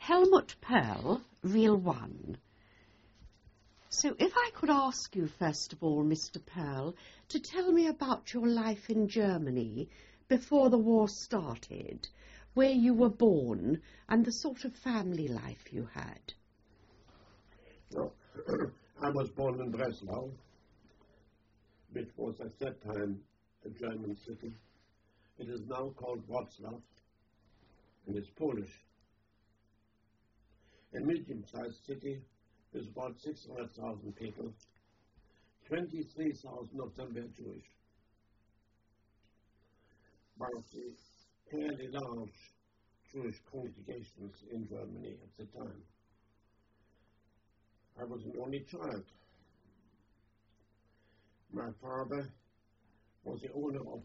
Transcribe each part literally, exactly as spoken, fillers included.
Helmut Perl, Real One. So if I could ask you, first of all, Mister Perl, to tell me about your life in Germany before the war started, where you were born, and the sort of family life you had. No, I was born in Breslau, which was at that time a German city. It is now called Wrocław, and it's Polish. A medium-sized city with about six hundred thousand people. twenty-three thousand of them were Jewish. One of the fairly large Jewish congregations in Germany at the time. I was an only child. My father was the owner of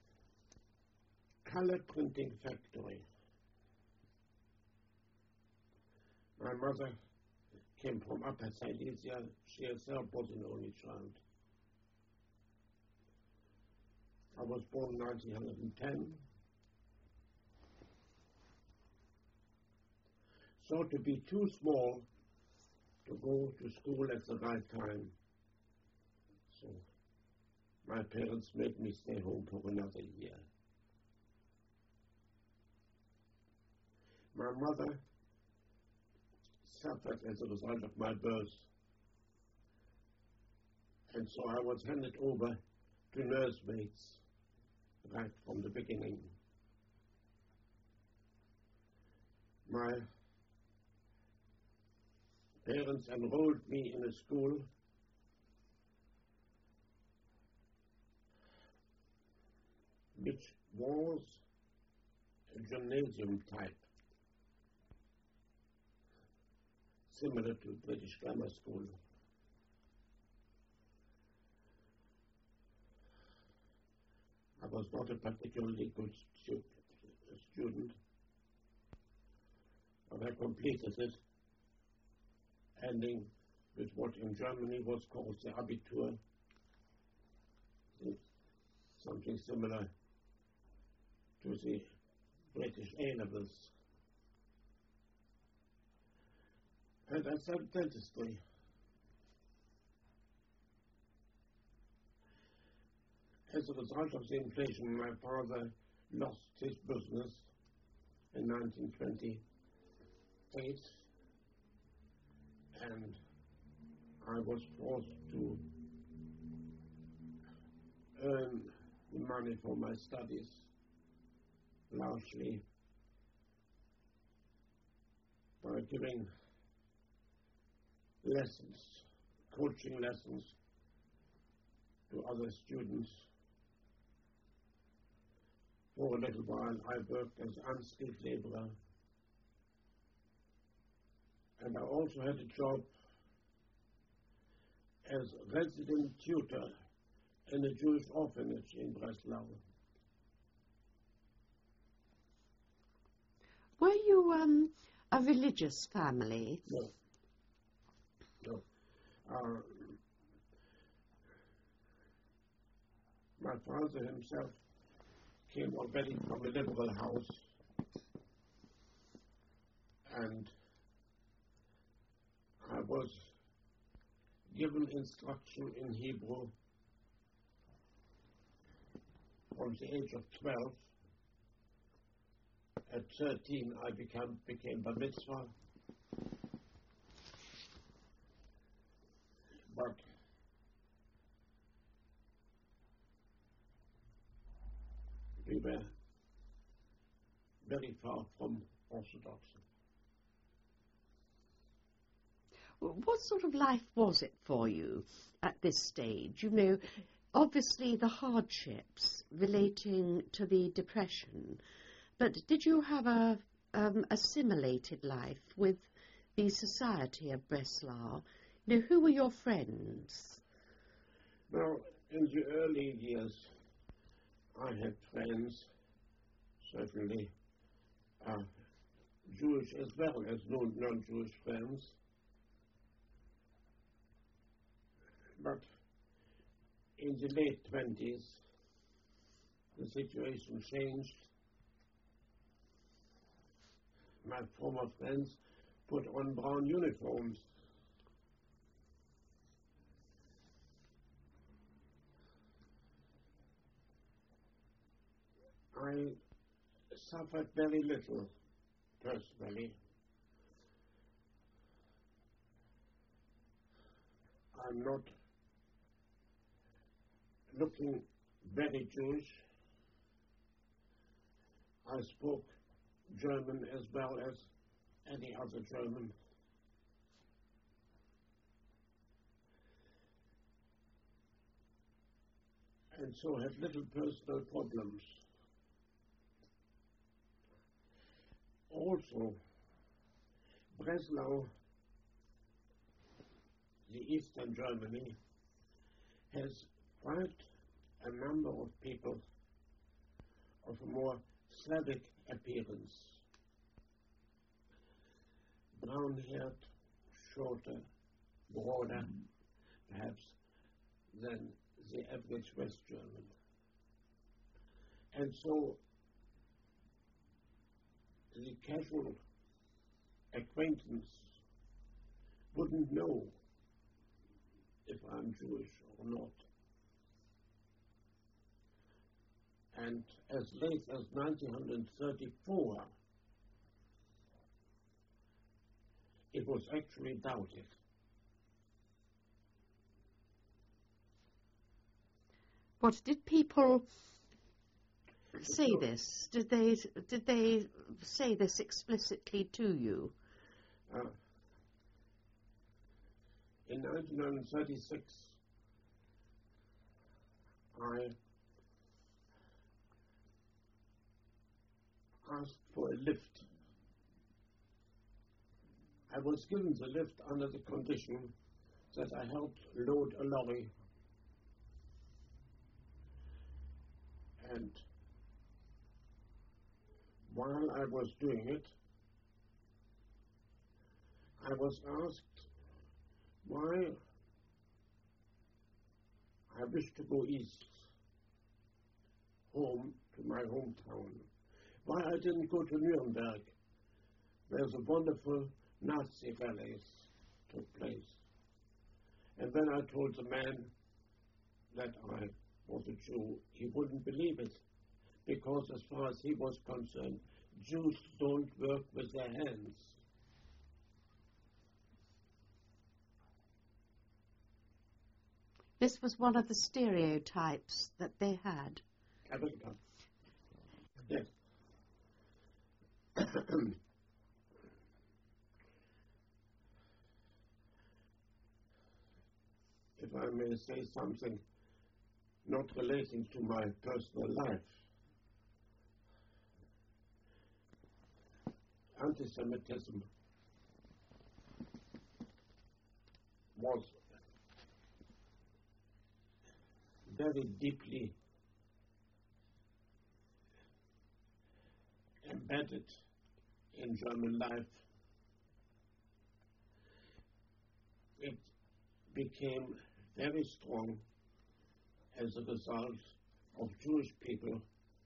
a color printing factory. My mother came from Upper Silesia. She herself was an only child. I was born in nineteen ten. So to be too small to go to school at the right time. So my parents made me stay home for another year. My mother suffered as a result of my birth, and so I was handed over to nursemaids right from the beginning. My parents enrolled me in a school which was a gymnasium type, similar to British Grammar School. I was not a particularly good stu student, but I completed it, ending with what in Germany was called the Abitur, something similar to the British A-levels. And I studied dentistry. As a result of the inflation, my father lost his business in nineteen twenty-eight, and I was forced to earn money for my studies, largely by giving lessons, coaching lessons to other students. For a little while I worked as unskilled laborer, and I also had a job as resident tutor in a Jewish orphanage in Breslau. Were you um, a religious family? No. No. Uh, my father himself came already from a liberal house, and I was given instruction in Hebrew from the age of twelve. At thirteen, I became, became bar mitzvah, but we were very far from orthodoxy. What sort of life was it for you at this stage? You know, obviously the hardships relating to the Depression, but did you have a um, assimilated life with the society of Breslau? You know, who were your friends? Now, in the early years, I had friends, certainly uh, Jewish as well as non-Jewish friends. But in the late twenties, the situation changed. My former friends put on brown uniforms. I suffered very little personally. I'm not looking very Jewish. I spoke German as well as any other German. And so had little personal problems. Also, Breslau, the eastern Germany, has quite a number of people of a more Slavic appearance. Brown-haired, shorter, broader, perhaps, than the average West German. And so the casual acquaintance wouldn't know if I'm Jewish or not. And as late as nineteen thirty-four, it was actually doubted. What did people say this? Did they did they say this explicitly to you? Uh, in nineteen thirty-six, I asked for a lift. I was given the lift under the condition that I helped load a lorry. And while I was doing it, I was asked why I wished to go east, home to my hometown. Why I didn't go to Nuremberg, where the wonderful Nazi rallies took place. And then I told the man that I was a Jew. He wouldn't believe it, because as far as he was concerned, Jews don't work with their hands. This was one of the stereotypes that they had. America. Yes. If I may say something not relating to my personal life, anti-Semitism was very deeply embedded in German life. It became very strong as a result of Jewish people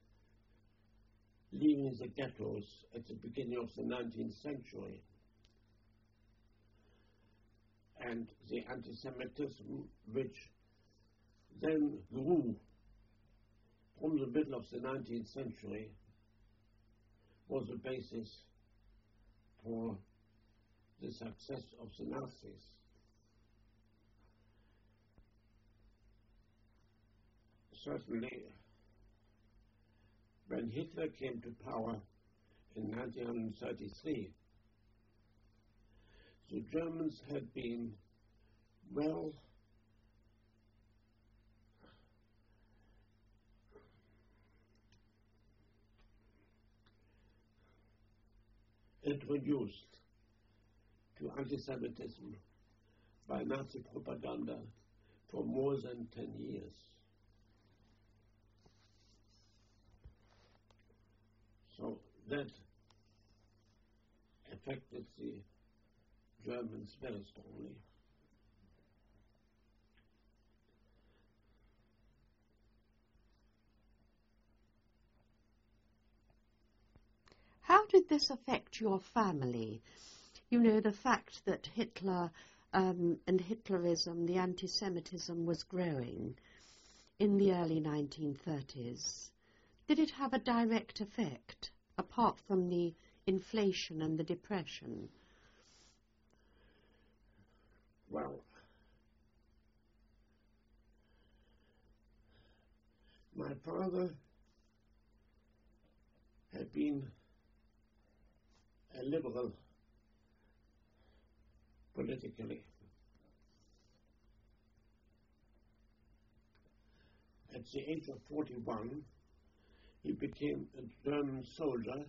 leaving the ghettos at the beginning of the nineteenth century. And the anti-Semitism, which then grew from the middle of the nineteenth century, was the basis for the success of the Nazis. Certainly, when Hitler came to power in nineteen thirty-three, the Germans had been well introduced to anti-Semitism by Nazi propaganda for more than ten years. So that affected the Germans very strongly. How did this affect your family? you know, the fact that Hitler um, and Hitlerism, the anti-Semitism, was growing in the early nineteen thirties, did it have a direct effect, apart from the inflation and the depression? Well, my father had been a liberal politically. At the age of forty-one, he became a German soldier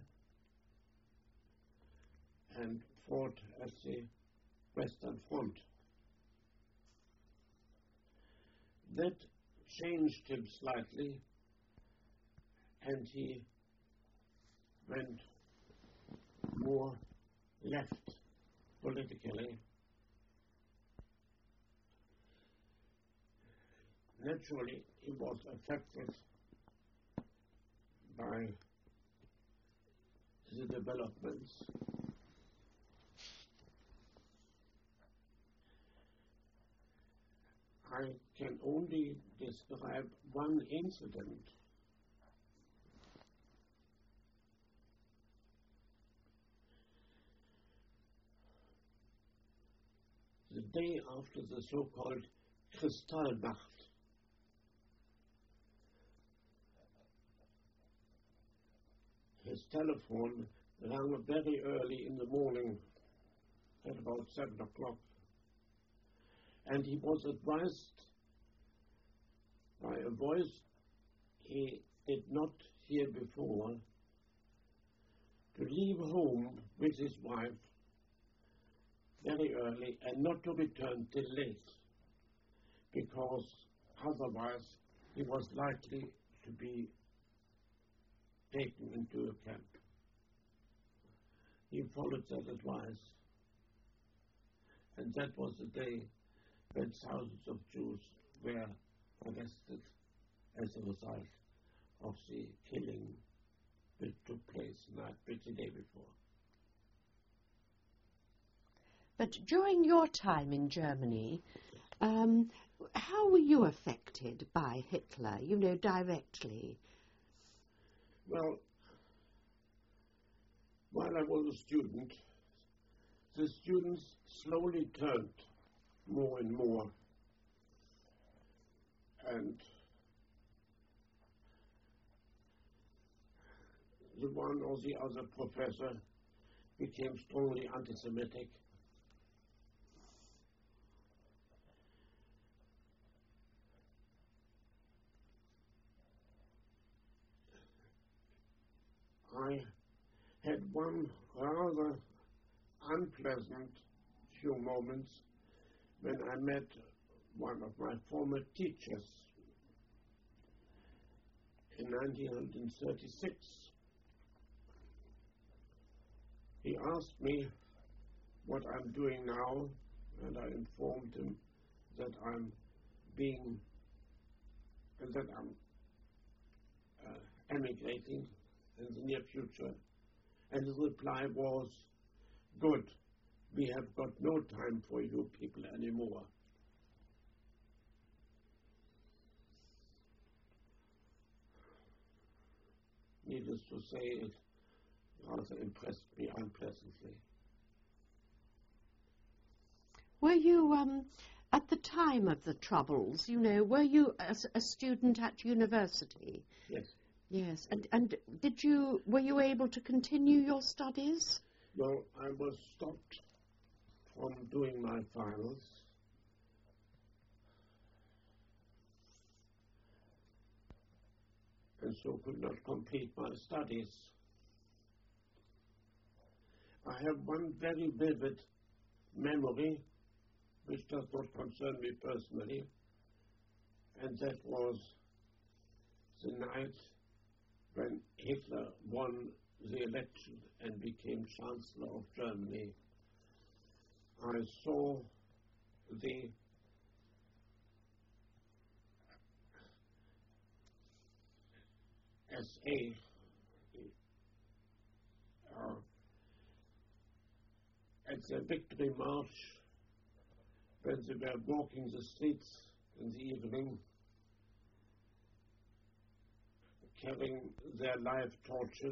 and fought at the Western Front. That changed him slightly, and he went more left politically. Naturally, he was affected by the developments. I can only describe one incident. The day after the so-called Kristallnacht, his telephone rang very early in the morning, at about seven o'clock, and he was advised by a voice he did not hear before to leave home with his wife very early and not to return till late, because otherwise he was likely to be taken into a camp. He followed that advice, and that was the day when thousands of Jews were arrested as a result of the killing that took place night, the day before. But during your time in Germany, um, how were you affected by Hitler, you know, directly? Well, while I was a student, the students slowly turned more and more, and the one or the other professor became strongly anti-Semitic. I had one rather unpleasant few moments when I met one of my former teachers in nineteen thirty-six. He asked me what I'm doing now, and I informed him that I'm being, and that I'm uh, emigrating in the near future. And his reply was, "Good, we have got no time for you people anymore." Needless to say, it rather impressed me unpleasantly. Were you, um, at the time of the Troubles, you know, were you a, a student at university? Yes. Yes, and, and did you, were you able to continue your studies? Well, I was stopped from doing my finals. And so could not complete my studies. I have one very vivid memory, which does not concern me personally, and that was the night when Hitler won the election and became Chancellor of Germany. I saw the S A uh, at the Victory March, when they were walking the streets in the evening, carrying their live torches,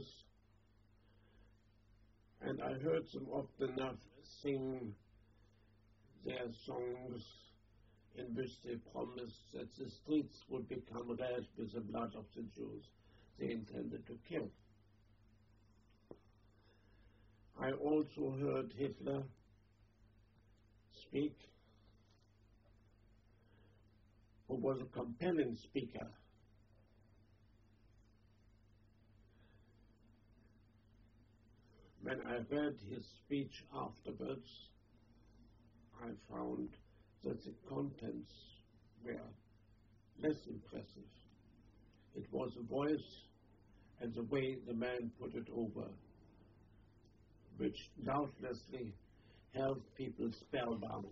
and I heard them often enough sing their songs in which they promised that the streets would become red with the blood of the Jews they intended to kill. I also heard Hitler speak, who was a compelling speaker. When I read his speech afterwards, I found that the contents were less impressive. It was the voice and the way the man put it over, which doubtlessly held people spellbound.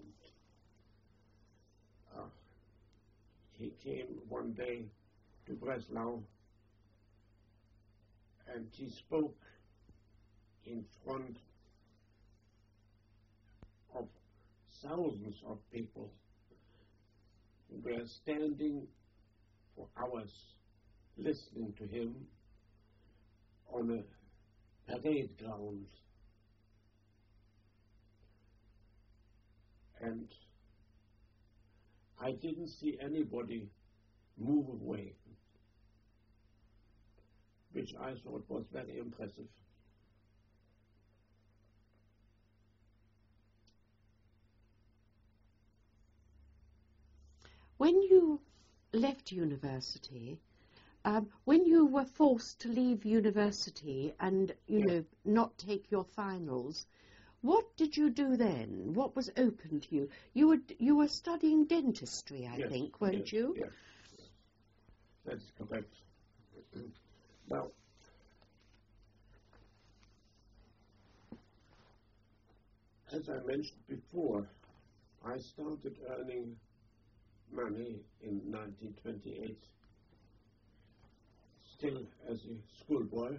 Uh, he came one day to Breslau and he spoke in front of thousands of people who were standing for hours listening to him on a parade ground. And I didn't see anybody move away, which I thought was very impressive. When you left university, um, when you were forced to leave university and, you Yes. know, not take your finals, what did you do then? What was open to you? You were, you were studying dentistry, I Yes, think, weren't yes, you? Yes, yes. That's correct. Now, as I mentioned before, I started earning money in nineteen twenty-eight, still as a schoolboy,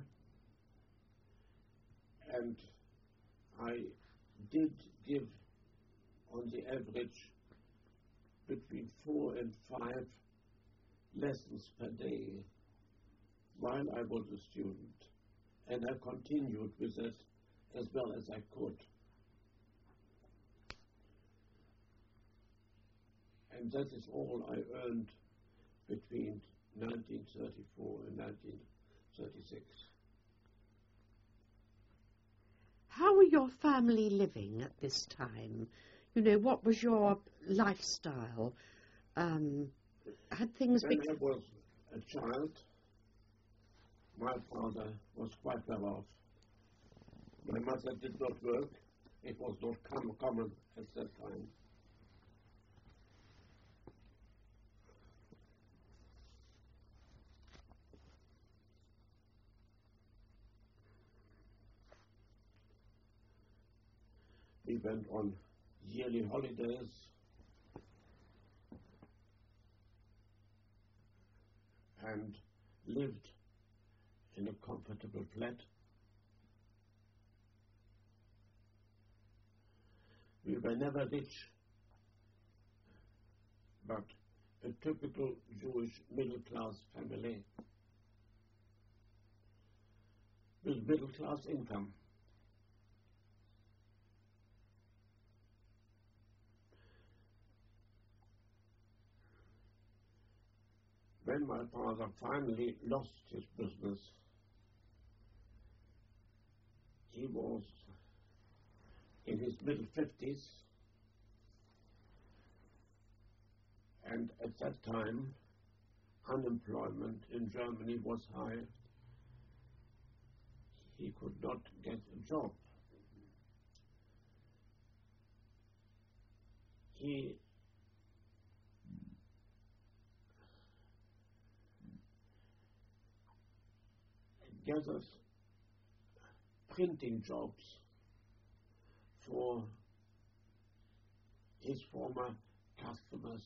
and I did give, on the average, between four and five lessons per day while I was a student, and I continued with it as well as I could. And that is all I earned between nineteen thirty-four and nineteen thirty-six. How were your family living at this time? You know, what was your lifestyle? Um, had things When been... I was a child, my father was quite well off. My mother did not work. It was not com common at that time. We went on yearly holidays, and lived in a comfortable flat. We were never rich, but a typical Jewish middle-class family with middle-class income. When my father finally lost his business, he was in his middle fifties, and at that time unemployment in Germany was high. He could not get a job. He gathered printing jobs for his former customers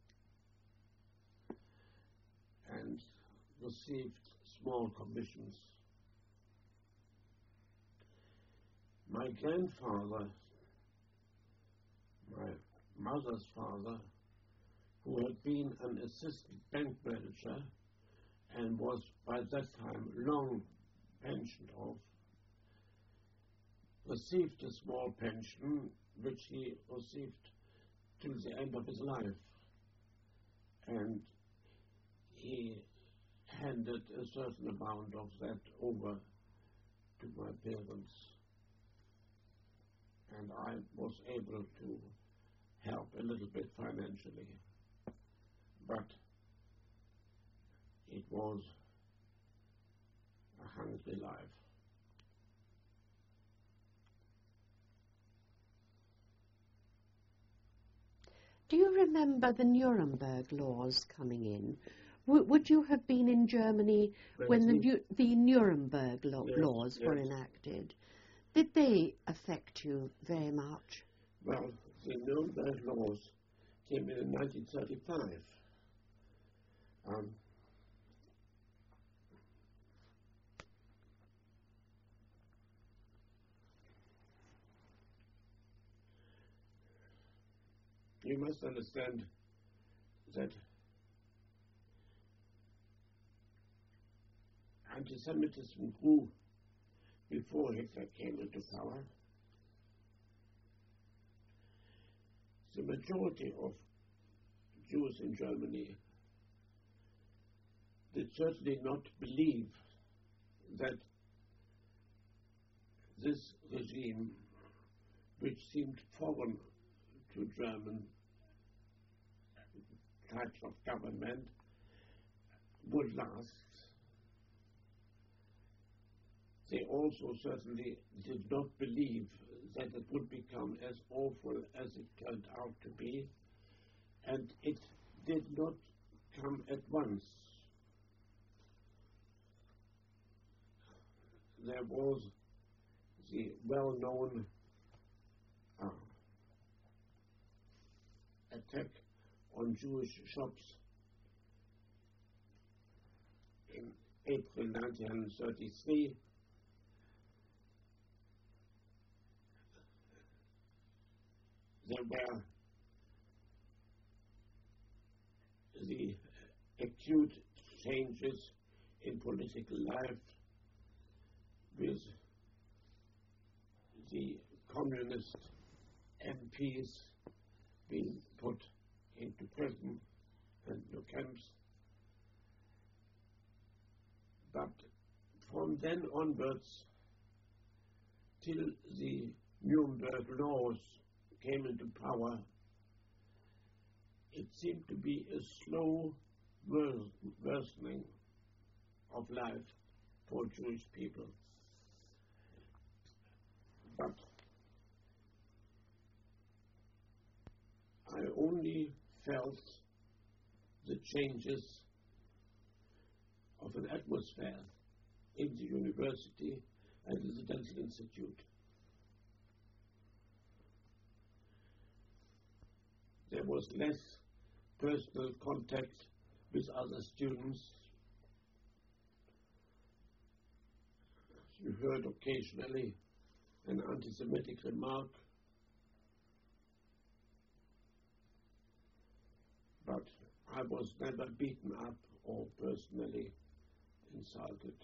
and received small commissions. My grandfather my mother's father, who had been an assistant bank manager and was by that time long pensioned off, received a small pension which he received till the end of his life. And he handed a certain amount of that over to my parents. And I was able to help a little bit financially. But it was a hungry life. Do you remember the Nuremberg laws coming in? W would you have been in Germany when the, Nu the Nuremberg lo yes, laws yes. were enacted? Did they affect you very much? Well, the Nuremberg laws came in in nineteen thirty-five. Um, you must understand that anti-Semitism grew before Hitler came into power. The majority of Jews in Germany did certainly not believe that this regime, which seemed foreign to German types of government, would last. They also certainly did not believe that it would become as awful as it turned out to be, and it did not come at once. There was the well-known uh, attack on Jewish shops in April nineteen thirty-three. There were the acute changes in political life with the communist M Ps being put into prison and new camps. But from then onwards, till the Nuremberg laws came into power, it seemed to be a slow worsening of life for Jewish people. But I only felt the changes of an atmosphere in the university and the Residential Institute. There was less personal contact with other students. You heard occasionally an anti-Semitic remark, but I was never beaten up or personally insulted.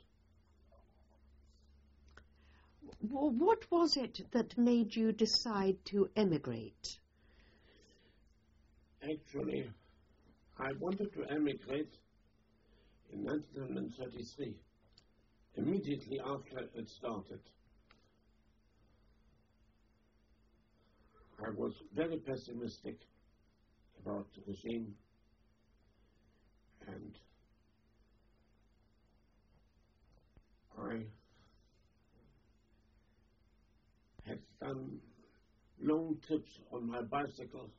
Well, what was it that made you decide to emigrate? Actually, I wanted to emigrate in nineteen thirty-three, immediately after it started. I was very pessimistic about the regime, and I had done long trips on my bicycle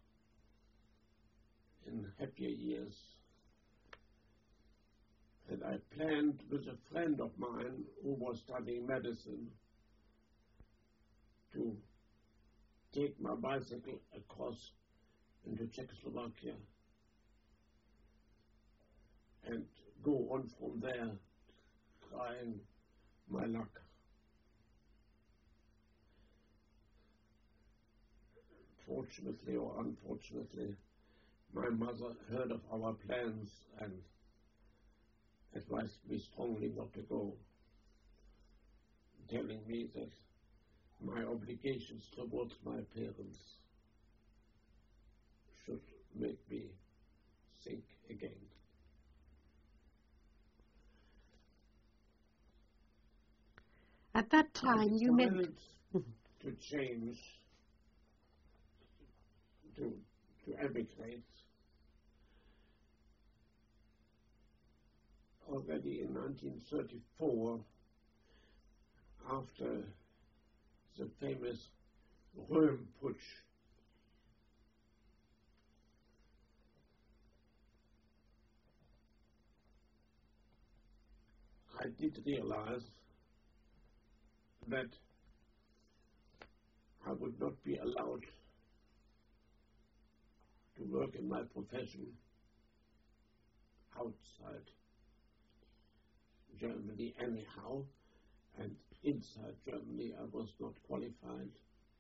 in happier years, and I planned with a friend of mine who was studying medicine to take my bicycle across into Czechoslovakia and go on from there, trying my luck. fortunately or unfortunately, my mother heard of our plans and advised me strongly not to go, telling me that my obligations towards my parents should make me think again. At that time, you meant to change, to, to emigrate. Already in nineteen thirty-four, after the famous Röhm Putsch, I did realize that I would not be allowed to work in my profession outside Germany anyhow, and inside Germany I was not qualified.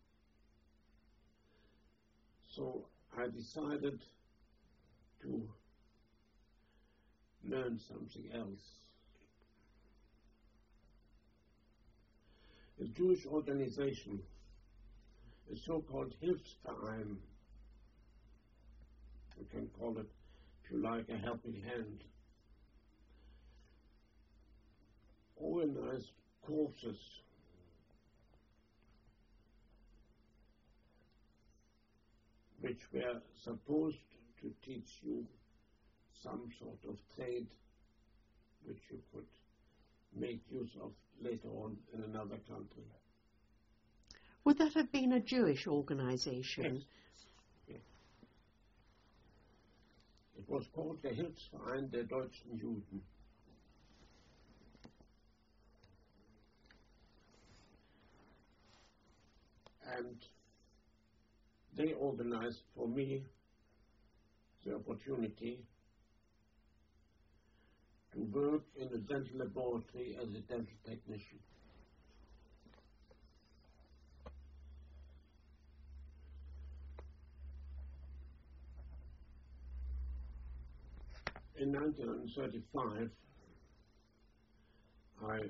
So I decided to learn something else. A Jewish organization, a so-called Hilfsverein, you can call it, if you like, a helping hand, organized courses which were supposed to teach you some sort of trade which you could make use of later on in another country. Would that have been a Jewish organization? Yes. Yes. It was called the Hilfsverein der Deutschen Juden. And they organized for me the opportunity to work in a dental laboratory as a dental technician. In nineteen thirty-five, I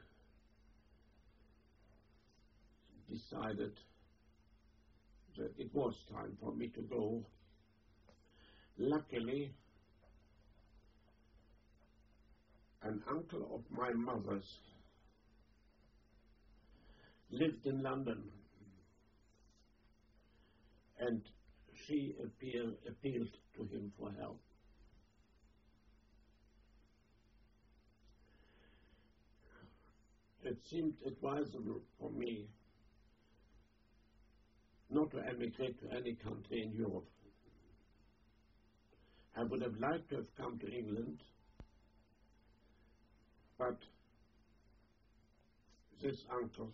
decided that it was time for me to go. Luckily, an uncle of my mother's lived in London, and she appear, appealed to him for help. It seemed advisable for me not to emigrate to any country in Europe. I would have liked to have come to England, but this uncle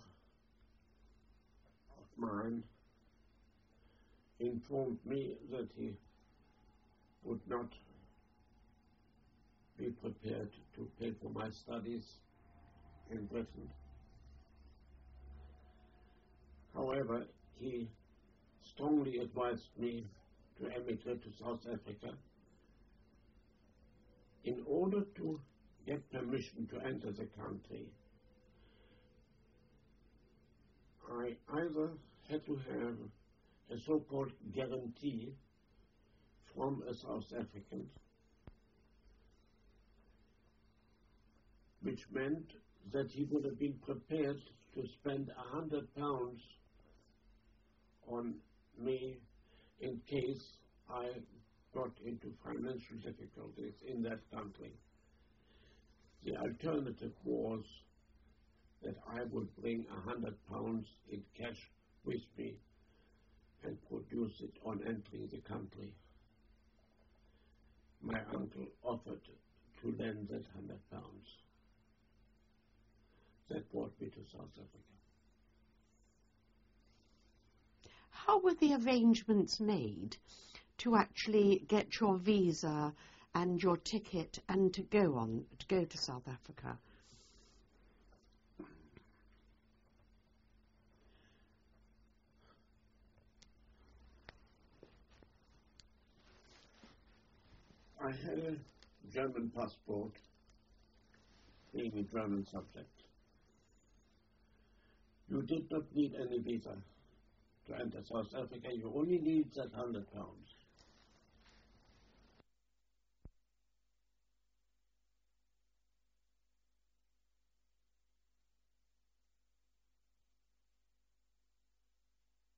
of mine informed me that he would not be prepared to pay for my studies in Britain. However, he strongly advised me to emigrate to South Africa in order to get permission to enter the country. I either had to have a so-called guarantee from a South African, which meant that he would have been prepared to spend a hundred pounds on me in case I got into financial difficulties in that country. The alternative was that I would bring a hundred pounds in cash with me and produce it on entering the country. My uncle offered to lend that hundred pounds. That brought me to South Africa. How were the arrangements made to actually get your visa and your ticket and to go on to go to South Africa? I had a German passport, being a German subject. You did not need any visa to enter South Africa. You only need that hundred pounds.